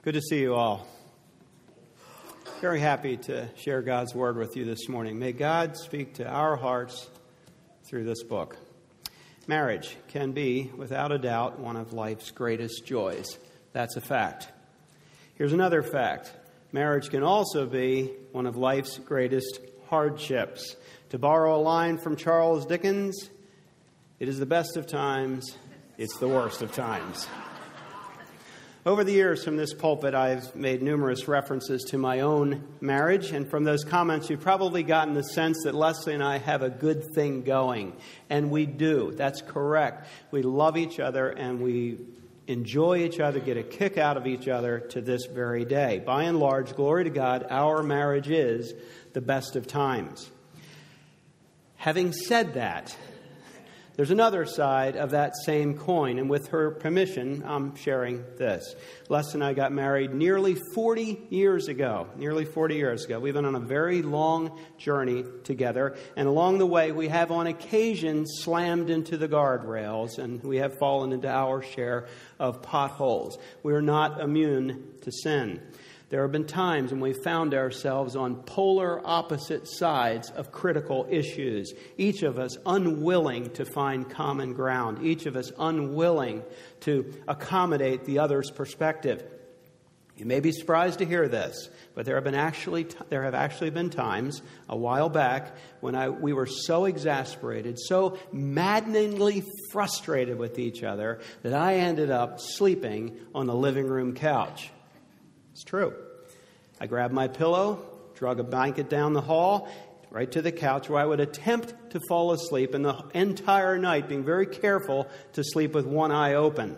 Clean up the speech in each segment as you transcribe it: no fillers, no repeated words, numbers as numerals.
Good to see you all. Very happy to share God's Word with you this morning. May God speak to our hearts through this book. Marriage can be, without a doubt, one of life's greatest joys. That's a fact. Here's another fact. Marriage can also be one of life's greatest hardships. To borrow a line from Charles Dickens, it is the best of times, it's the worst of times. Over the years from this pulpit, I've made numerous references to my own marriage, and from those comments, you've probably gotten the sense that Leslie and I have a good thing going, and we do. That's correct. We love each other, and we enjoy each other, get a kick out of each other to this very day. By and large, glory to God, our marriage is the best of times. Having said that, there's another side of that same coin, and with her permission, I'm sharing this. Les and I got married nearly 40 years ago. We've been on a very long journey together, and along the way, we have on occasion slammed into the guardrails, and we have fallen into our share of potholes. We are not immune to sin. There have been times when we found ourselves on polar opposite sides of critical issues, each of us unwilling to find common ground, each of us unwilling to accommodate the other's perspective. You may be surprised to hear this, but there have actually been times a while back when we were so exasperated, so maddeningly frustrated with each other that I ended up sleeping on the living room couch. It's true. I grabbed my pillow, drug a blanket down the hall, right to the couch where I would attempt to fall asleep, and the entire night being very careful to sleep with one eye open.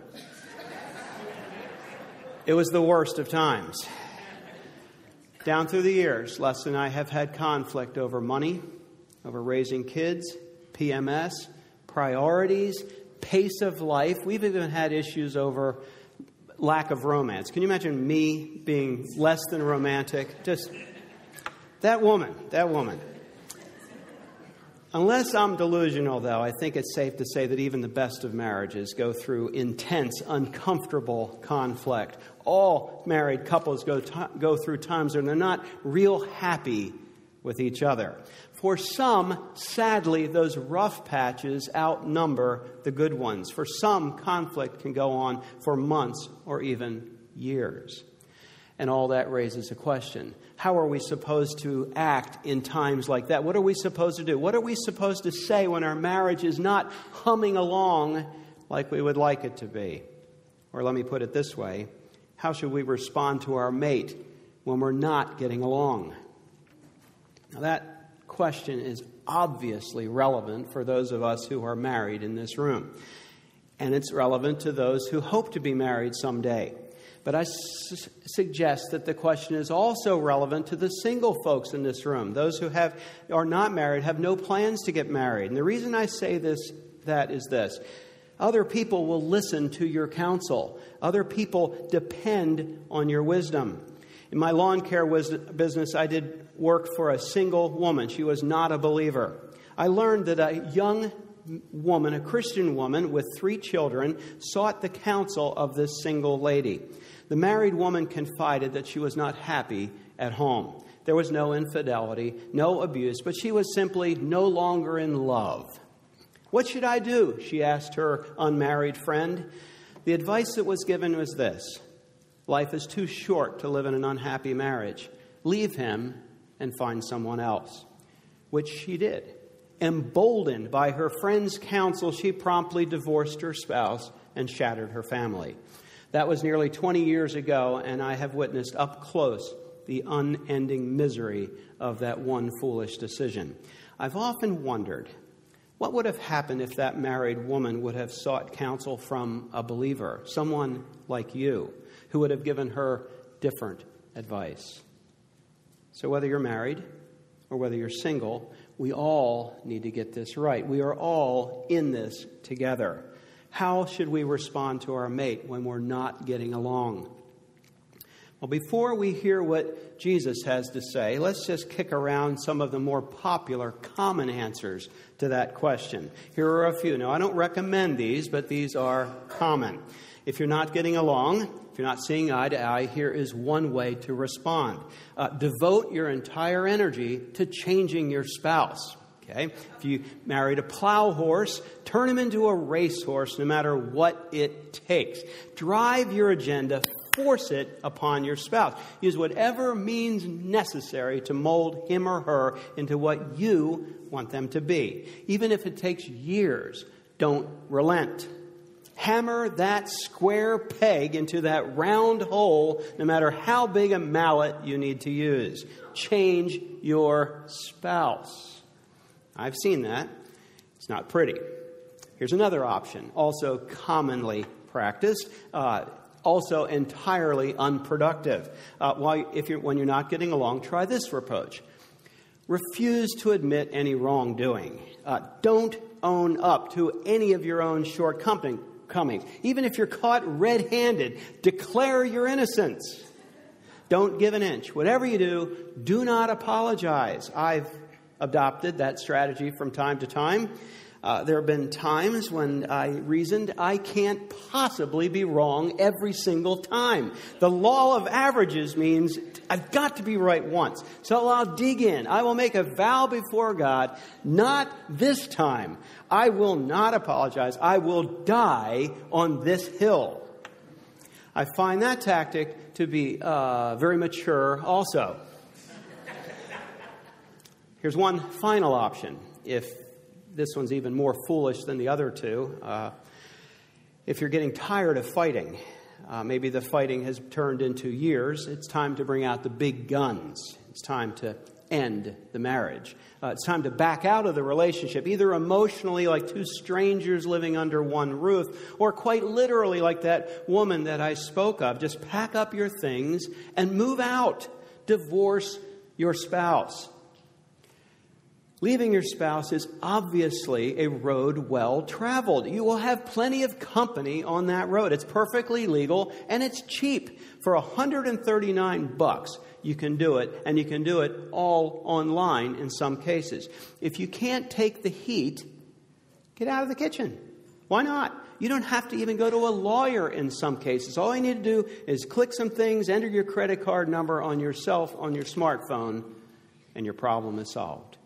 It was the worst of times. Down through the years, Les and I have had conflict over money, over raising kids, PMS, priorities, pace of life. We've even had issues over lack of romance. Can you imagine me being less than romantic? Just that woman. Unless I'm delusional, though, I think it's safe to say that even the best of marriages go through intense, uncomfortable conflict. All married couples go through times when they're not real happy with each other. For some, sadly, those rough patches outnumber the good ones. For some, conflict can go on for months or even years. And all that raises a question. How are we supposed to act in times like that? What are we supposed to do? What are we supposed to say when our marriage is not humming along like we would like it to be? Or let me put it this way. How should we respond to our mate when we're not getting along? Now that question is obviously relevant for those of us who are married in this room. And it's relevant to those who hope to be married someday. But I suggest that the question is also relevant to the single folks in this room. Those who are not married, have no plans to get married. And the reason I say that is this. Other people will listen to your counsel. Other people depend on your wisdom. In my lawn care business, I did work for a single woman. She was not a believer. I learned that a young woman, a Christian woman with 3 children, sought the counsel of this single lady. The married woman confided that she was not happy at home. There was no infidelity, no abuse, but she was simply no longer in love. What should I do? She asked her unmarried friend. The advice that was given was this. Life is too short to live in an unhappy marriage. Leave him and find someone else, which she did. Emboldened by her friend's counsel, she promptly divorced her spouse and shattered her family. That was nearly 20 years ago, and I have witnessed up close the unending misery of that one foolish decision. I've often wondered, what would have happened if that married woman would have sought counsel from a believer, someone like you, who would have given her different advice? So whether you're married or whether you're single, we all need to get this right. We are all in this together. How should we respond to our mate when we're not getting along? Well, before we hear what Jesus has to say, let's just kick around some of the more popular, common answers to that question. Here are a few. Now, I don't recommend these, but these are common. If you're not getting along, If you're not seeing eye to eye, here is one way to respond. Devote your entire energy to changing your spouse. Okay? If you married a plow horse, turn him into a racehorse no matter what it takes. Drive your agenda, force it upon your spouse. Use whatever means necessary to mold him or her into what you want them to be. Even if it takes years, don't relent. Hammer that square peg into that round hole, no matter how big a mallet you need to use. Change your spouse. I've seen that. It's not pretty. Here's another option, also commonly practiced, also entirely unproductive. When you're not getting along, try this approach. Refuse to admit any wrongdoing. Don't own up to any of your own shortcomings. Even if you're caught red-handed, declare your innocence. Don't give an inch. Whatever you do, do not apologize. I've adopted that strategy from time to time. There have been times when I reasoned I can't possibly be wrong every single time. The law of averages means I've got to be right once. So I'll dig in. I will make a vow before God. Not this time. I will not apologize. I will die on this hill. I find that tactic to be very mature also. Here's one final option. If this one's even more foolish than the other two. If you're getting tired of fighting, maybe the fighting has turned into years, it's time to bring out the big guns. It's time to end the marriage. It's time to back out of the relationship, either emotionally like two strangers living under one roof, or quite literally like that woman that I spoke of. Just pack up your things and move out. Divorce your spouse. Leaving your spouse is obviously a road well traveled. You will have plenty of company on that road. It's perfectly legal and it's cheap. For $139, you can do it, and you can do it all online in some cases. If you can't take the heat, get out of the kitchen. Why not? You don't have to even go to a lawyer in some cases. All you need to do is click some things, enter your credit card number on your smartphone, and your problem is solved.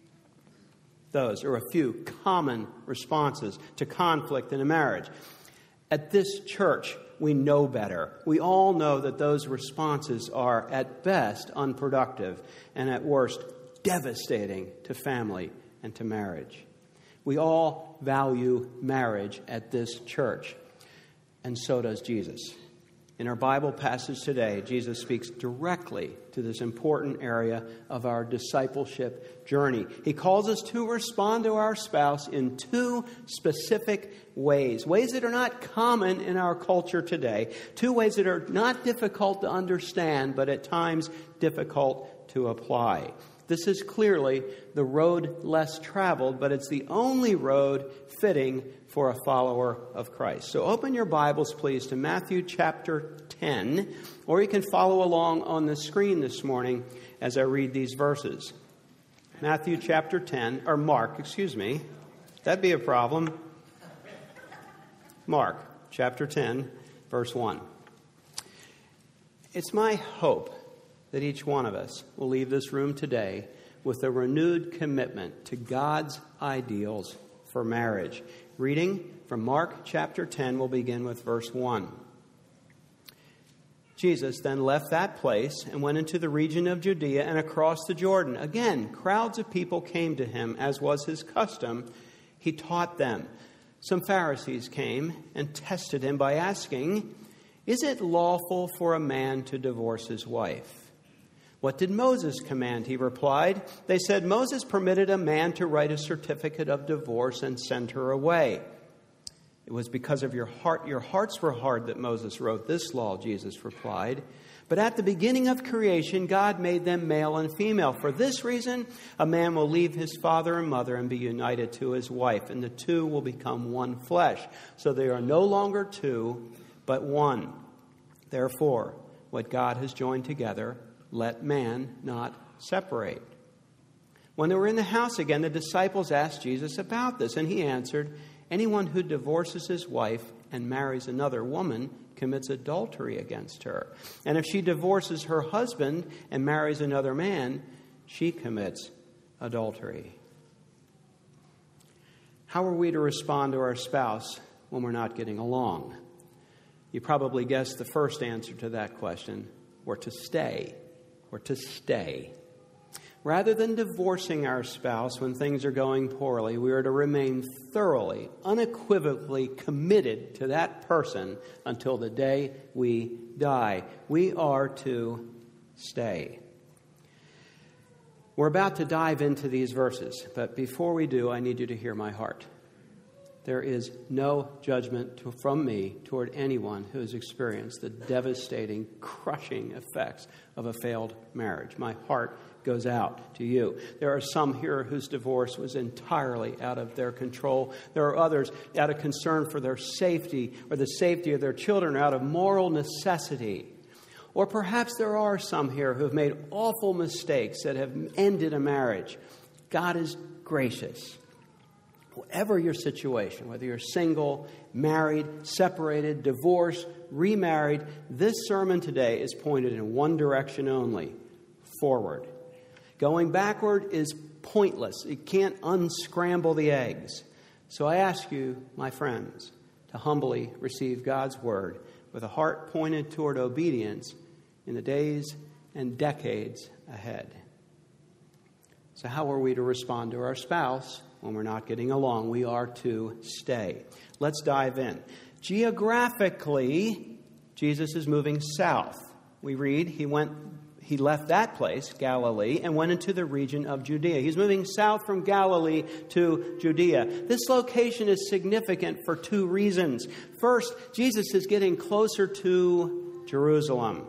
Those are a few common responses to conflict in a marriage. At this church, we know better. We all know that those responses are, at best, unproductive and, at worst, devastating to family and to marriage. We all value marriage at this church, and so does Jesus. In our Bible passage today, Jesus speaks directly to this important area of our discipleship journey. He calls us to respond to our spouse in two specific ways that are not common in our culture today, two ways that are not difficult to understand, but at times difficult to apply. This is clearly the road less traveled, but it's the only road fitting for a follower of Christ. So open your Bibles, please, to Matthew chapter 10, or you can follow along on the screen this morning as I read these verses. Matthew chapter 10, or Mark, That'd be a problem. Mark chapter 10, verse 1. It's my hope that each one of us will leave this room today with a renewed commitment to God's ideals for marriage. Reading from Mark chapter 10, we'll begin with verse 1. Jesus then left that place and went into the region of Judea and across the Jordan. Again, crowds of people came to him, as was his custom. He taught them. Some Pharisees came and tested him by asking, "Is it lawful for a man to divorce his wife?" "What did Moses command?" he replied. They said, "Moses permitted a man to write a certificate of divorce and send her away." "It was because of your hearts were hard that Moses wrote this law," Jesus replied. "But at the beginning of creation, God made them male and female. For this reason, a man will leave his father and mother and be united to his wife, and the two will become one flesh. So they are no longer two, but one. Therefore, what God has joined together, let man not separate." When they were in the house again, the disciples asked Jesus about this, and he answered, "Anyone who divorces his wife and marries another woman commits adultery against her. And if she divorces her husband and marries another man, she commits adultery. How are we to respond to our spouse when we're not getting along? You probably guessed the first answer to that question. We're to stay. We're to stay. Rather than divorcing our spouse when things are going poorly, we are to remain thoroughly, unequivocally committed to that person until the day we die. We are to stay. We're about to dive into these verses, but before we do, I need you to hear my heart. There is no judgment from me toward anyone who has experienced the devastating, crushing effects of a failed marriage. My heart goes out to you. There are some here whose divorce was entirely out of their control. There are others out of concern for their safety or the safety of their children, or out of moral necessity. Or perhaps there are some here who have made awful mistakes that have ended a marriage. God is gracious. Whatever your situation, whether you're single, married, separated, divorced, remarried, this sermon today is pointed in one direction only: forward. Going backward is pointless. It can't unscramble the eggs. So I ask you, my friends, to humbly receive God's word with a heart pointed toward obedience in the days and decades ahead. So how are we to respond to our spouse when we're not getting along? We are to stay. Let's dive in. Geographically, Jesus is moving south. We read he left that place, Galilee, and went into the region of Judea. He's moving south from Galilee to Judea. This location is significant for two reasons. First, Jesus is getting closer to Jerusalem,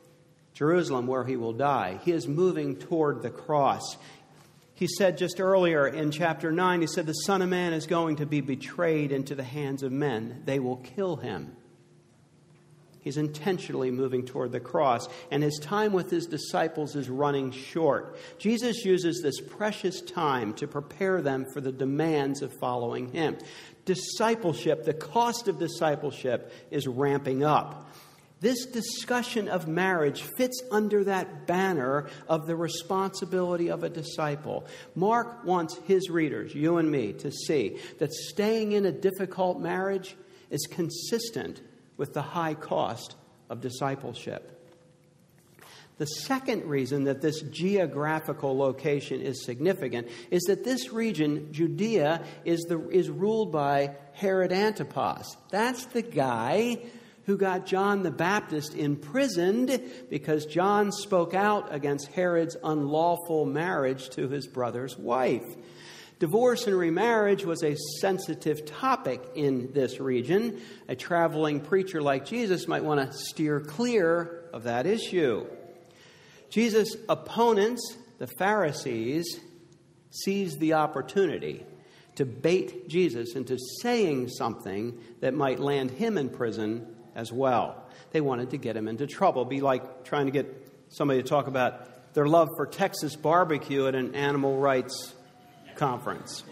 where he will die. He is moving toward the cross. He said just earlier in chapter 9, he said, the Son of Man is going to be betrayed into the hands of men. They will kill him. He's intentionally moving toward the cross, and his time with his disciples is running short. Jesus uses this precious time to prepare them for the demands of following him. Discipleship, the cost of discipleship, is ramping up. This discussion of marriage fits under that banner of the responsibility of a disciple. Mark wants his readers, you and me, to see that staying in a difficult marriage is consistent with the high cost of discipleship. The second reason that this geographical location is significant is that this region, Judea, is ruled by Herod Antipas. That's the guy who got John the Baptist imprisoned because John spoke out against Herod's unlawful marriage to his brother's wife. Divorce and remarriage was a sensitive topic in this region. A traveling preacher like Jesus might want to steer clear of that issue. Jesus' opponents, the Pharisees, seized the opportunity to bait Jesus into saying something that might land him in prison as well. They wanted to get him into trouble. It'd be like trying to get somebody to talk about their love for Texas barbecue at an animal rights conference.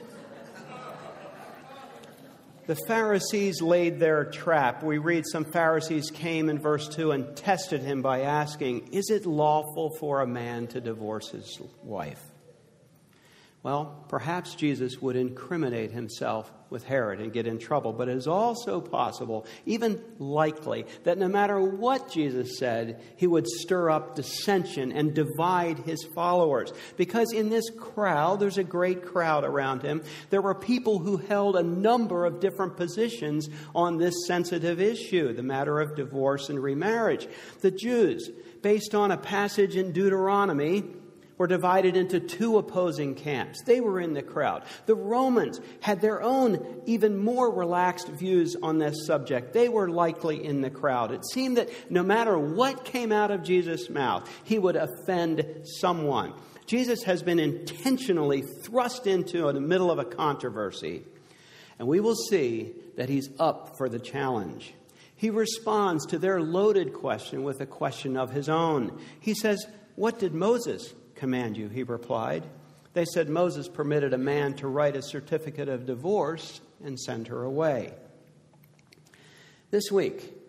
The Pharisees laid their trap. We read some Pharisees came in verse 2 and tested him by asking, is it lawful for a man to divorce his wife? Well, perhaps Jesus would incriminate himself with Herod and get in trouble. But it is also possible, even likely, that no matter what Jesus said, he would stir up dissension and divide his followers. Because in this crowd, there's a great crowd around him, there were people who held a number of different positions on this sensitive issue, the matter of divorce and remarriage. The Jews, based on a passage in Deuteronomy, were divided into two opposing camps. They were in the crowd. The Romans had their own, even more relaxed views on this subject. They were likely in the crowd. It seemed that no matter what came out of Jesus' mouth, he would offend someone. Jesus has been intentionally thrust into the middle of a controversy, and we will see that he's up for the challenge. He responds to their loaded question with a question of his own. He says, "What did Moses command you?" He replied. They said, "Moses permitted a man to write a certificate of divorce and send her away." This week,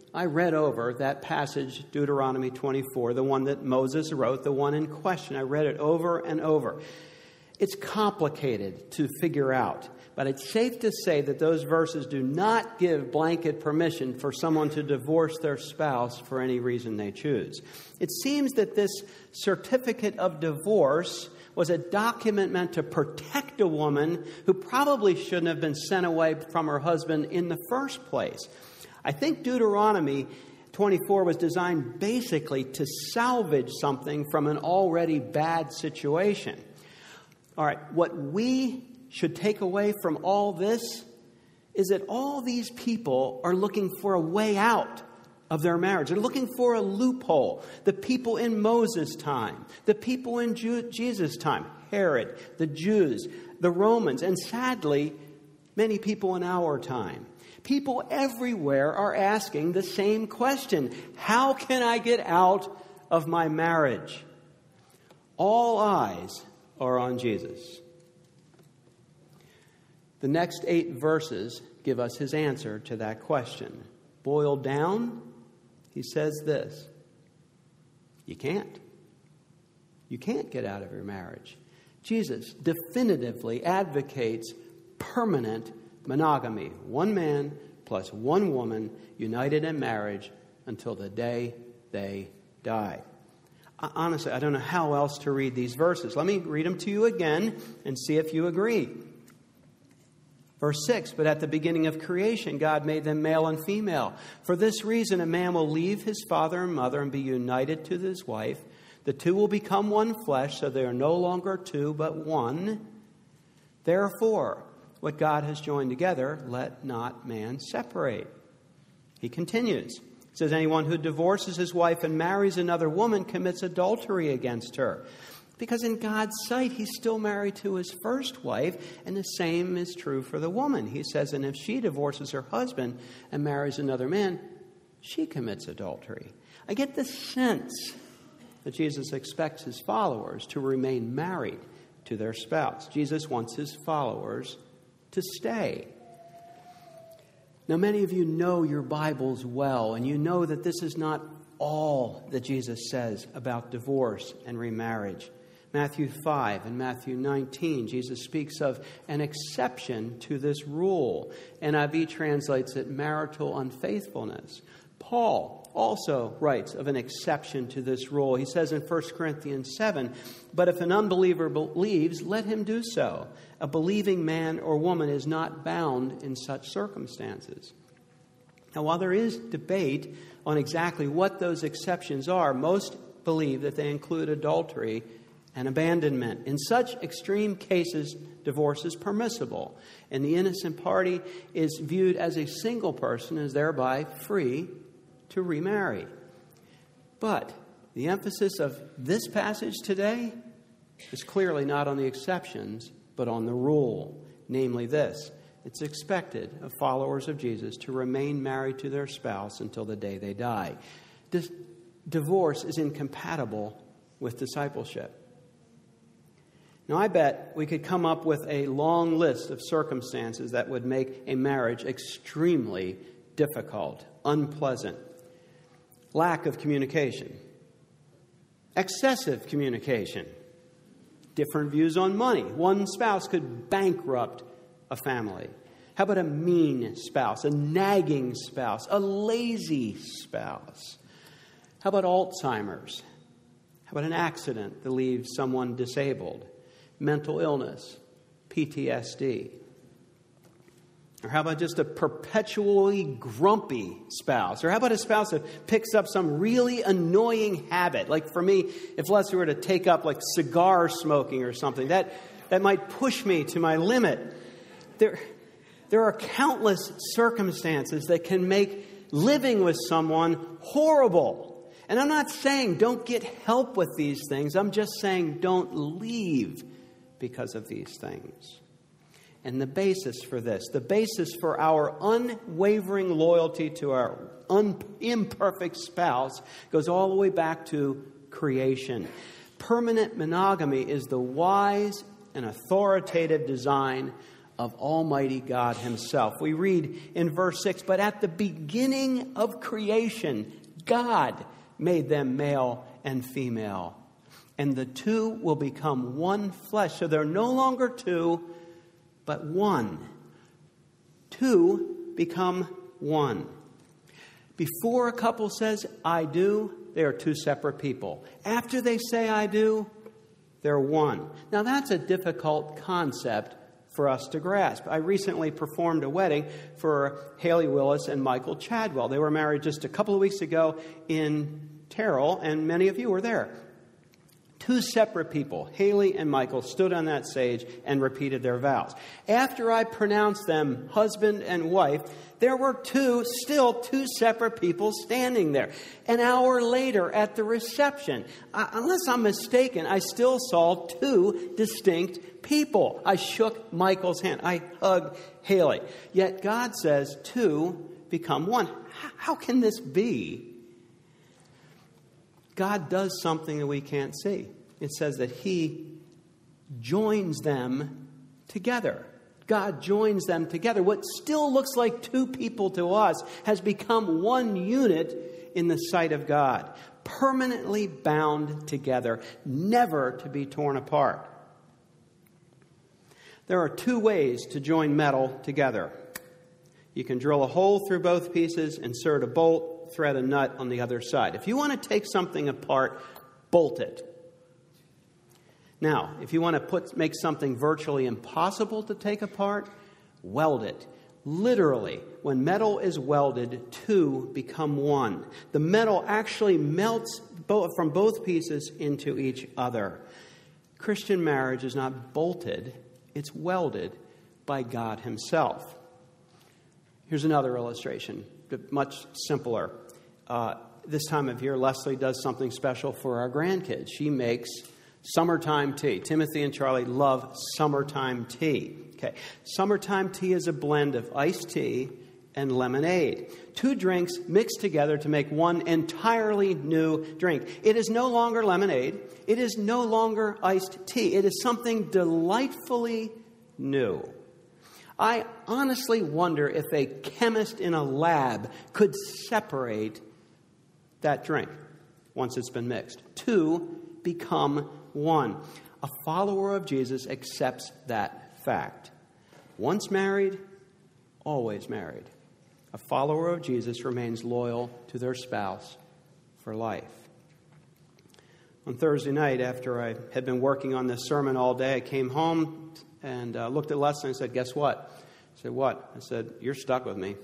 I read over that passage, Deuteronomy 24, the one that Moses wrote, the one in question. I read it over and over. It's complicated to figure out, but it's safe to say that those verses do not give blanket permission for someone to divorce their spouse for any reason they choose. It seems that this certificate of divorce was a document meant to protect a woman who probably shouldn't have been sent away from her husband in the first place. I think Deuteronomy 24 was designed basically to salvage something from an already bad situation. All right, what we should take away from all this is that all these people are looking for a way out of their marriage. They're looking for a loophole. The people in Moses' time, the people in Jesus' time, Herod, the Jews, the Romans, and sadly, many people in our time. People everywhere are asking the same question. How can I get out of my marriage? All eyes are on Jesus. The next 8 verses give us his answer to that question. Boiled down, he says this: you can't. You can't get out of your marriage. Jesus definitively advocates permanent monogamy. One man plus one woman united in marriage until the day they die. Honestly, I don't know how else to read these verses. Let me read them to you again and see if you agree. Verse 6, but at the beginning of creation, God made them male and female. For this reason, a man will leave his father and mother and be united to his wife. The two will become one flesh, so they are no longer two, but one. Therefore, what God has joined together, let not man separate. He continues. He says, anyone who divorces his wife and marries another woman commits adultery against her. Because in God's sight, he's still married to his first wife, and the same is true for the woman. He says, and if she divorces her husband and marries another man, she commits adultery. I get the sense that Jesus expects his followers to remain married to their spouse. Jesus wants his followers to stay. Now, many of you know your Bibles well, and you know that this is not all that Jesus says about divorce and remarriage. Matthew 5 and Matthew 19, Jesus speaks of an exception to this rule. NIV translates it marital unfaithfulness. Paul also writes of an exception to this rule. He says in 1 Corinthians 7, but if an unbeliever believes, let him do so. A believing man or woman is not bound in such circumstances. Now, while there is debate on exactly what those exceptions are, most believe that they include adultery and abandonment. In such extreme cases, divorce is permissible, and the innocent party is viewed as a single person and is thereby free to remarry. But the emphasis of this passage today is clearly not on the exceptions, but on the rule, namely this: it's expected of followers of Jesus to remain married to their spouse until the day they die. Divorce is incompatible with discipleship. Now, I bet we could come up with a long list of circumstances that would make a marriage extremely difficult, unpleasant. Lack of communication, excessive communication, different views on money. One spouse could bankrupt a family. How about a mean spouse, a nagging spouse, a lazy spouse? How about Alzheimer's? How about an accident that leaves someone disabled? Mental illness, PTSD. Or how about just a perpetually grumpy spouse? Or how about a spouse that picks up some really annoying habit? Like for me, if Leslie were to take up like cigar smoking or something, that might push me to my limit. There are countless circumstances that can make living with someone horrible. And I'm not saying don't get help with these things. I'm just saying don't leave because of these things. And the basis for this, the basis for our unwavering loyalty to our imperfect spouse goes all the way back to creation. Permanent monogamy is the wise and authoritative design of Almighty God himself. We read in verse 6, but at the beginning of creation, God made them male and female. And the two will become one flesh. So they're no longer two, but one. Two become one. Before a couple says, I do, they are two separate people. After they say, I do, they're one. Now, that's a difficult concept for us to grasp. I recently performed a wedding for Haley Willis and Michael Chadwell. They were married just a couple of weeks ago in Terrell, and many of you were there. Two separate people, Haley and Michael, stood on that stage and repeated their vows. After I pronounced them husband and wife, there were still two separate people standing there. An hour later at the reception, unless I'm mistaken, I still saw two distinct people. I shook Michael's hand. I hugged Haley. Yet God says two become one. How can this be? God does something that we can't see. It says that he joins them together. God joins them together. What still looks like two people to us has become one unit in the sight of God, permanently bound together, never to be torn apart. There are two ways to join metal together. You can drill a hole through both pieces, insert a bolt, thread a nut on the other side. If you want to take something apart, bolt it. Now, if you want to make something virtually impossible to take apart, weld it. Literally, when metal is welded, two become one. The metal actually melts from both pieces into each other. Christian marriage is not bolted, it's welded by God himself. Here's another illustration, much simpler. This time of year, Leslie does something special for our grandkids. She makes summertime tea. Timothy and Charlie love summertime tea. Okay, summertime tea is a blend of iced tea and lemonade. Two drinks mixed together to make one entirely new drink. It is no longer lemonade. It is no longer iced tea. It is something delightfully new. I honestly wonder if a chemist in a lab could separate that drink once it's been mixed. Two become one. A follower of Jesus accepts that fact. Once married, always married. A follower of Jesus remains loyal to their spouse for life. On Thursday night, after I had been working on this sermon all day, I came home and looked at Leslie and said, guess what? I said, what? I said, you're stuck with me.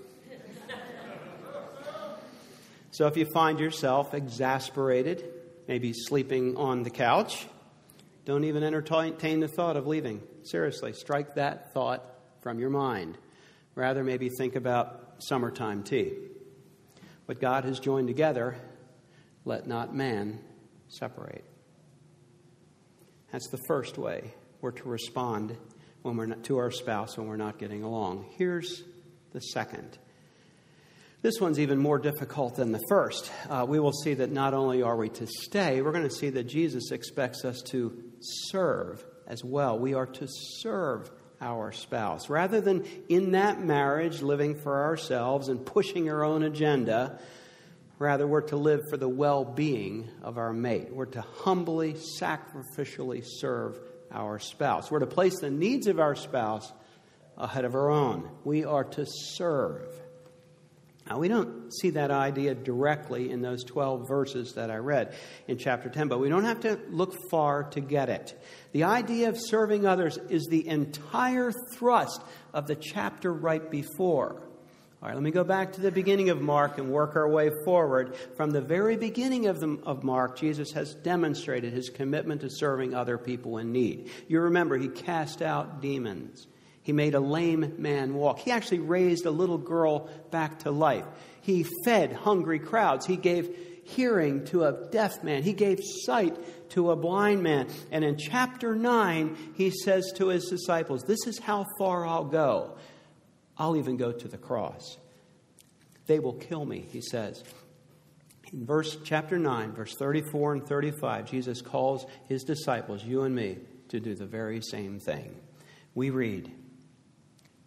So if you find yourself exasperated, maybe sleeping on the couch, don't even entertain the thought of leaving. Seriously, strike that thought from your mind. Rather, maybe think about summertime tea. What God has joined together, let not man separate. That's the first way we're to respond when we're not, to our spouse when we're not getting along. Here's the second. This one's even more difficult than the first. We will see that not only are we to stay, we're going to see that Jesus expects us to serve as well. We are to serve our spouse. Rather than in that marriage living for ourselves and pushing our own agenda, rather we're to live for the well-being of our mate. We're to humbly, sacrificially serve our spouse. We're to place the needs of our spouse ahead of our own. We are to serve. Now, we don't see that idea directly in those 12 verses that I read in chapter 10, but we don't have to look far to get it. The idea of serving others is the entire thrust of the chapter right before. All right, let me go back to the beginning of Mark and work our way forward. From the very beginning of Mark, Jesus has demonstrated his commitment to serving other people in need. You remember, he cast out demons. He made a lame man walk. He actually raised a little girl back to life. He fed hungry crowds. He gave hearing to a deaf man. He gave sight to a blind man. And in chapter 9, he says to his disciples, this is how far I'll go. I'll even go to the cross. They will kill me, he says. In chapter 9, verse 34 and 35, Jesus calls his disciples, you and me, to do the very same thing. We read,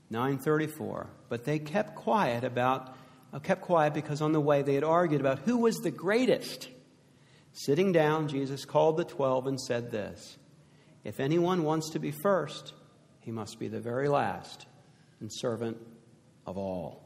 9:34. But they kept quiet because on the way they had argued about who was the greatest. Sitting down, Jesus called the 12 and said this, "If anyone wants to be first, he must be the very last and servant of all."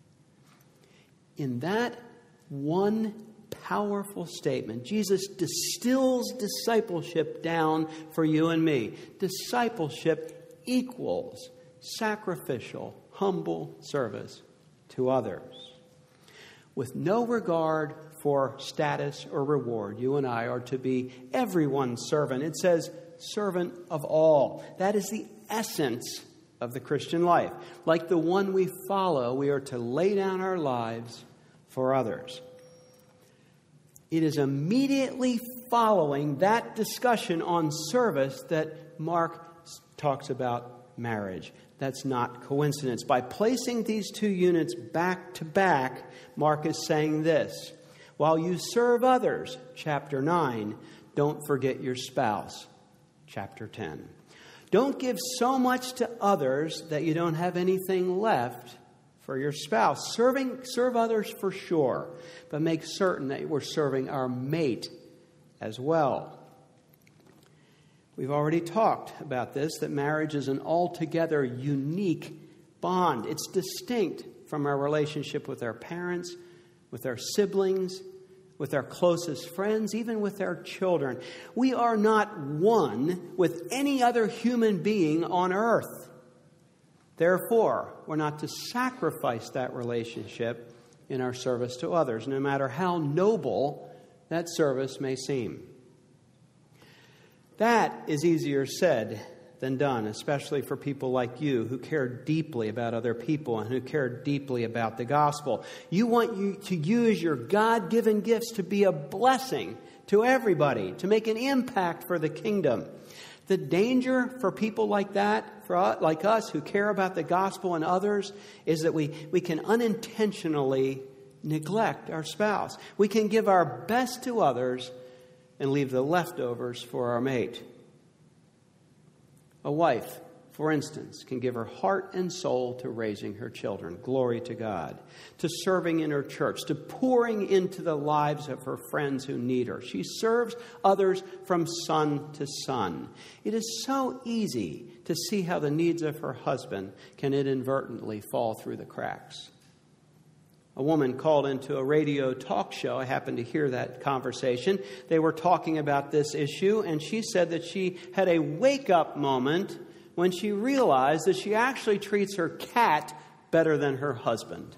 In that one powerful statement, Jesus distills discipleship down for you and me. Discipleship equals sacrificial, humble service to others. With no regard for status or reward, you and I are to be everyone's servant. It says servant of all. That is the essence of the Christian life. Like the one we follow, we are to lay down our lives for others. It is immediately following that discussion on service that Mark talks about marriage. That's not coincidence. By placing these two units back to back, Mark is saying this: while you serve others, chapter 9, don't forget your spouse, chapter 10. Don't give so much to others that you don't have anything left for your spouse. Serve others for sure, but make certain that we're serving our mate as well. We've already talked about this, that marriage is an altogether unique bond. It's distinct from our relationship with our parents, with our siblings, with our closest friends, even with our children. We are not one with any other human being on earth. Therefore, we're not to sacrifice that relationship in our service to others, no matter how noble that service may seem. That is easier said than done, especially for people like you who care deeply about other people and who care deeply about the gospel. You want you to use your God-given gifts to be a blessing to everybody, to make an impact for the kingdom. The danger for people like that, like us who care about the gospel and others, is that we can unintentionally neglect our spouse. We can give our best to others and leave the leftovers for our mate. A wife, for instance, can give her heart and soul to raising her children, glory to God, to serving in her church, to pouring into the lives of her friends who need her. She serves others from son to son. It is so easy to see how the needs of her husband can inadvertently fall through the cracks. A woman called into a radio talk show. I happened to hear that conversation. They were talking about this issue, and she said that she had a wake-up moment when she realized that she actually treats her cat better than her husband.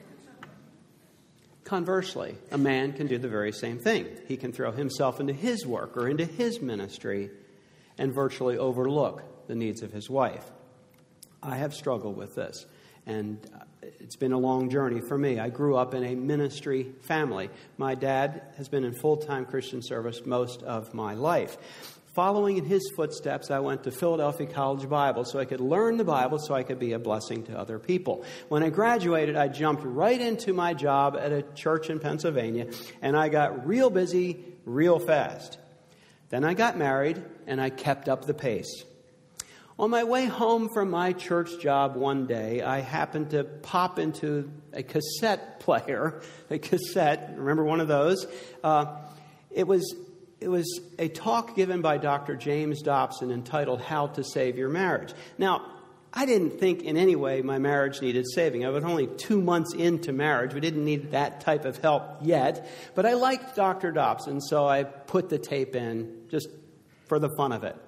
Conversely, a man can do the very same thing. He can throw himself into his work or into his ministry and virtually overlook the needs of his wife. I have struggled with this. And it's been a long journey for me. I grew up in a ministry family. My dad has been in full-time Christian service most of my life. Following in his footsteps, I went to Philadelphia College Bible so I could learn the Bible so I could be a blessing to other people. When I graduated, I jumped right into my job at a church in Pennsylvania, and I got real busy real fast. Then I got married, and I kept up the pace. On my way home from my church job one day, I happened to pop into a cassette player, remember one of those? It was a talk given by Dr. James Dobson entitled How to Save Your Marriage. Now, I didn't think in any way my marriage needed saving. I was only 2 months into marriage. We didn't need that type of help yet. But I liked Dr. Dobson, so I put the tape in just for the fun of it.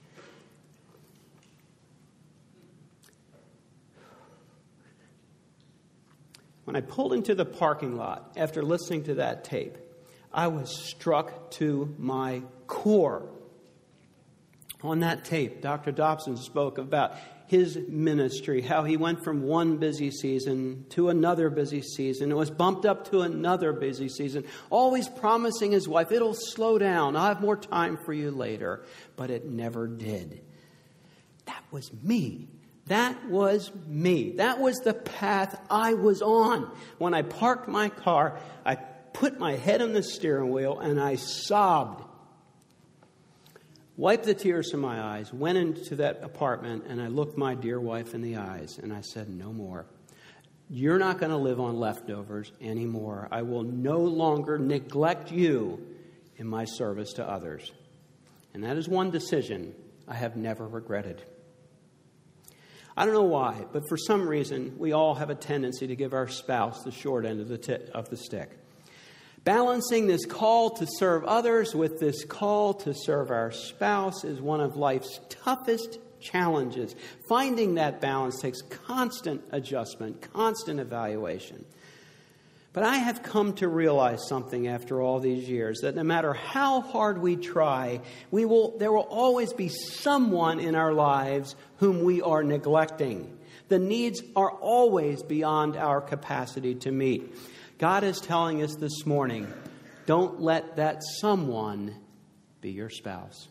When I pulled into the parking lot after listening to that tape, I was struck to my core. On that tape, Dr. Dobson spoke about his ministry, how he went from one busy season to another busy season. It was bumped up to another busy season, always promising his wife, it'll slow down, I'll have more time for you later. But it never did. That was me. That was me. That was the path I was on. When I parked my car, I put my head on the steering wheel and I sobbed. wiped the tears from my eyes, went into that apartment, and I looked my dear wife in the eyes, and I said, no more. You're not going to live on leftovers anymore. I will no longer neglect you in my service to others. And that is one decision I have never regretted. I don't know why, but for some reason, we all have a tendency to give our spouse the short end of the stick. Balancing this call to serve others with this call to serve our spouse is one of life's toughest challenges. Finding that balance takes constant adjustment, constant evaluation. But I have come to realize something after all these years, that no matter how hard we try, there will always be someone in our lives whom we are neglecting. The needs are always beyond our capacity to meet. God is telling us this morning, don't let that someone be your spouse.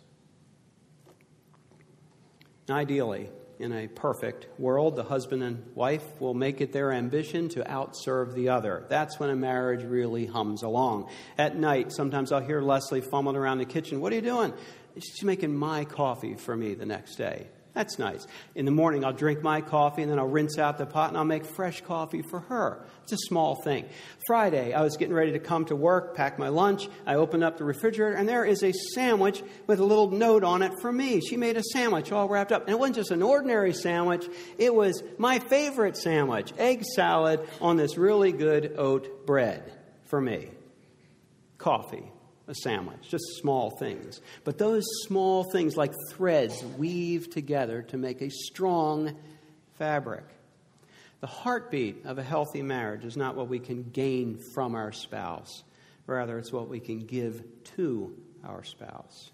Ideally, in a perfect world, the husband and wife will make it their ambition to outserve the other. That's when a marriage really hums along. At night, sometimes I'll hear Leslie fumbling around the kitchen. What are you doing? She's making my coffee for me the next day. That's nice. In the morning, I'll drink my coffee, and then I'll rinse out the pot, and I'll make fresh coffee for her. It's a small thing. Friday, I was getting ready to come to work, pack my lunch. I opened up the refrigerator, and there is a sandwich with a little note on it for me. She made a sandwich all wrapped up. And it wasn't just an ordinary sandwich. It was my favorite sandwich, egg salad on this really good oat bread for me. Coffee. A sandwich, just small things. But those small things like threads weave together to make a strong fabric. The heartbeat of a healthy marriage is not what we can gain from our spouse. Rather, it's what we can give to our spouse.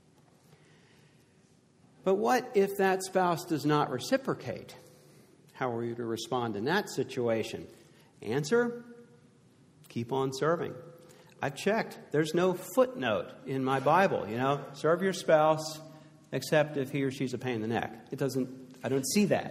But what if that spouse does not reciprocate? How are you to respond in that situation? Answer, keep on serving. I've checked. There's no footnote in my Bible, serve your spouse except if he or she's a pain in the neck. I don't see that.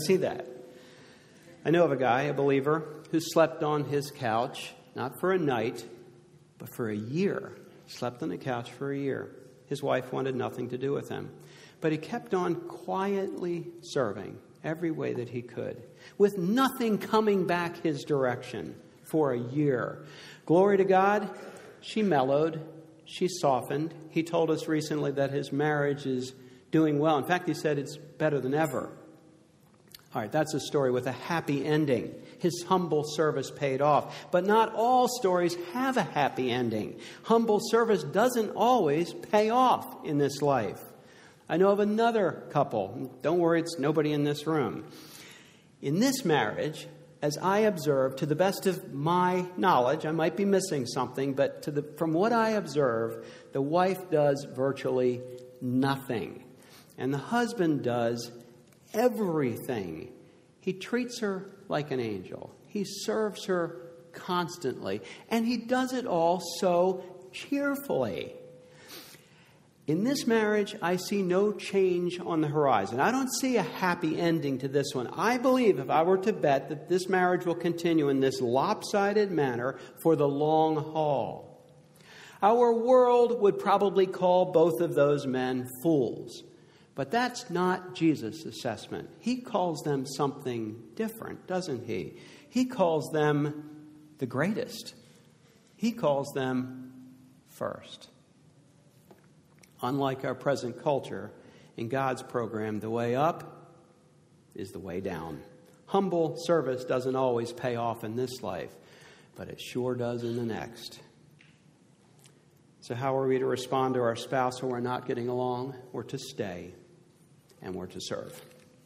I know of a guy, a believer, who slept on his couch, not for a night, but for a year. Slept on the couch for a year. His wife wanted nothing to do with him. But he kept on quietly serving every way that he could, with nothing coming back his direction for a year. Glory to God, she mellowed, she softened. He told us recently that his marriage is doing well. In fact, he said it's better than ever. All right, that's a story with a happy ending. His humble service paid off. But not all stories have a happy ending. Humble service doesn't always pay off in this life. I know of another couple. Don't worry, it's nobody in this room. In this marriage, as I observe, to the best of my knowledge, I might be missing something, but from what I observe, the wife does virtually nothing. And the husband does everything. He treats her like an angel. He serves her constantly. And he does it all so cheerfully. In this marriage, I see no change on the horizon. I don't see a happy ending to this one. I believe, if I were to bet, that this marriage will continue in this lopsided manner for the long haul. Our world would probably call both of those men fools. But that's not Jesus' assessment. He calls them something different, doesn't he? He calls them the greatest. He calls them first. Unlike our present culture, in God's program, the way up is the way down. Humble service doesn't always pay off in this life, but it sure does in the next. So how are we to respond to our spouse when we're not getting along? We're to stay, and we're to serve.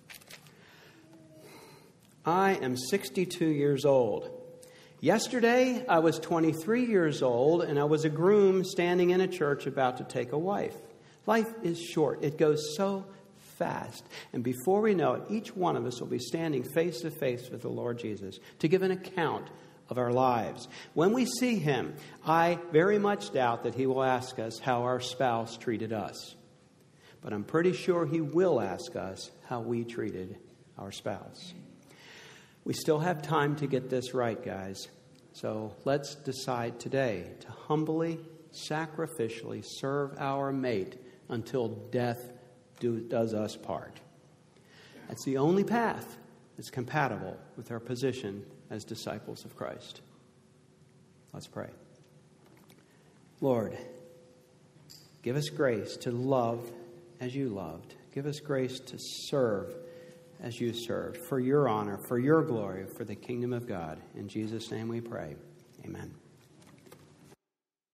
I am 62 years old. Yesterday, I was 23 years old, and I was a groom standing in a church about to take a wife. Life is short. It goes so fast. And before we know it, each one of us will be standing face to face with the Lord Jesus to give an account of our lives. When we see him, I very much doubt that he will ask us how our spouse treated us. But I'm pretty sure he will ask us how we treated our spouse. We still have time to get this right, guys. So let's decide today to humbly, sacrificially serve our mate until death does us part. That's the only path that's compatible with our position as disciples of Christ. Let's pray. Lord, give us grace to love as you loved. Give us grace to serve as you served, for your honor, for your glory, for the kingdom of God. In Jesus' name we pray. Amen.